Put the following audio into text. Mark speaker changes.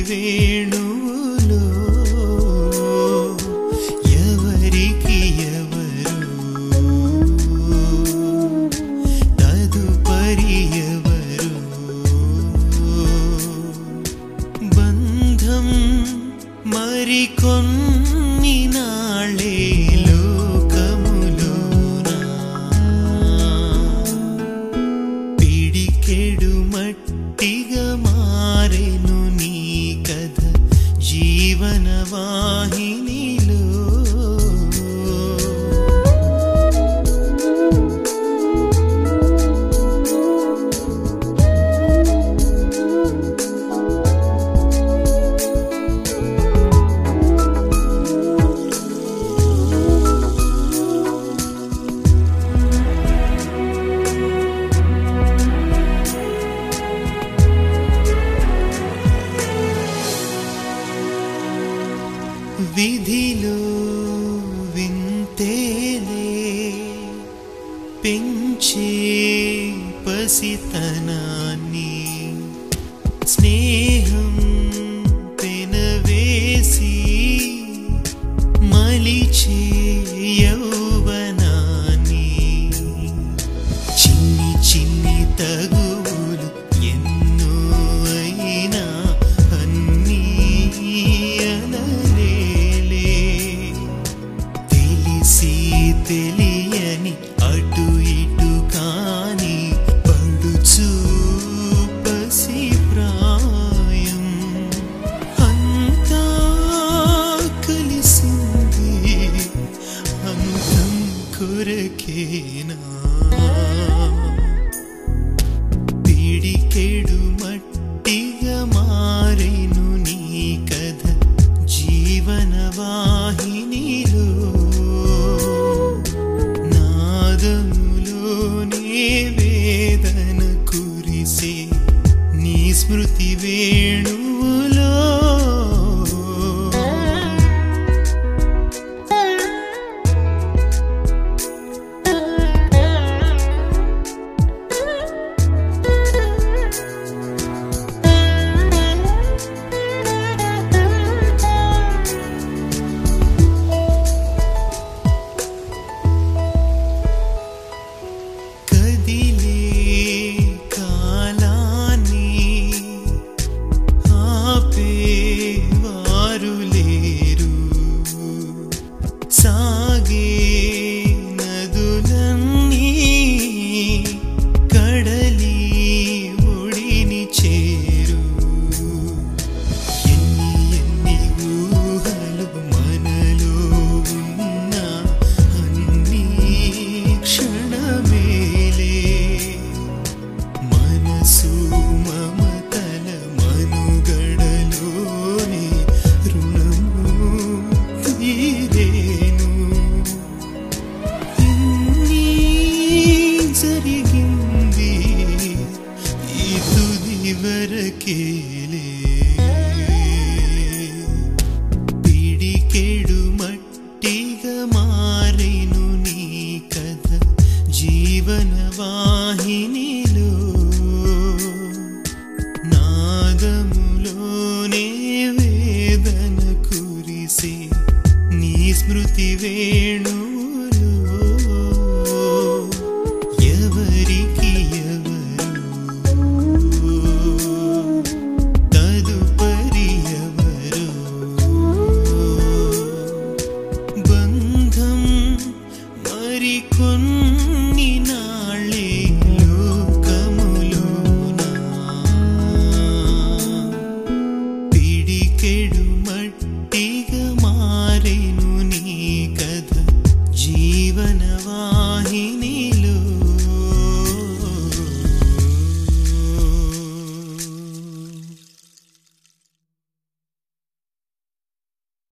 Speaker 1: వేణువులో ఎవరికి ఎవరు తదుపరి ఎవరు బంధం మరికొన్ని నాళ్ళే లోకములోనా పిడికెడు మట్టిగా మారెను నీ కథ జీవన వాహినిలో విధిలో వింతేలే పెంచే పసితనాన్ని స్నేహం పెనవేసి మలిచే యౌవనాన్ని చిన్ని చిన్ని తగువులు ఎన్నో అయినా అన్నీ తెలియని అటు ఇటు కాని పడుచు పసి ప్రాయం అంతా కలిసింది అంతం కొరకేనా పిడికెడు మట్టిగా మారెను నీ కథ జీవన వాహినిలో వేదన కురిసే నీ స్మృతి వేణువులో సాగే నదులన్నీ కడలి ఒడిని చేరు ఎన్ని ఎన్ని ఊహలు మనలో ఉన్న అన్ని క్షణమేలే మనసు మమతల మనుగడలోనే రుణము తీరేను జరిగింది ఈ తుది వరకేలే పిడికెడు మట్టిగా మారెను నీ కథ జీవన వాహిని